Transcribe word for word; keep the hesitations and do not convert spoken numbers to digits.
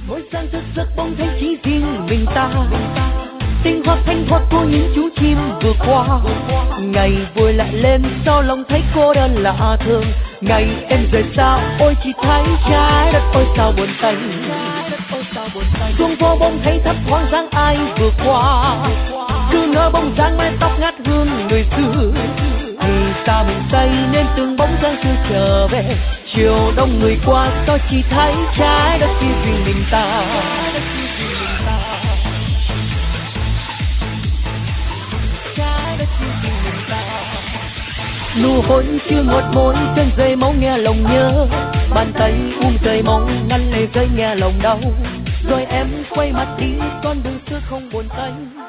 Mỗi sáng thức giấc bỗng thấy chỉ riêng mình ta, tiếng hót thanh thoát của những chú chim vừa qua. Ngày vui lại lên sao lòng thấy cô đơn lạ thường. Ngày em rời xa ôi chỉ thấy trái đất ôi sao buồn tênh. Xuống phố bỗng thấy thấp thoáng dáng ai vừa qua, cứ ngỡ bóng dáng mái tóc ngát hương người xưa. Thì sao mình say nên từng bóng dáng chưa trở về. Chiều đông người qua sao chỉ thấy trái đất chỉ riêng mình ta. Nụ hôn chưa ngọt môi trên dây máu nghe lòng nhớ. Bàn tay buông rời mong ngăn lệ rơi nghe lòng đau. Rồi em quay mặt đi con đường xưa không buồn tênh.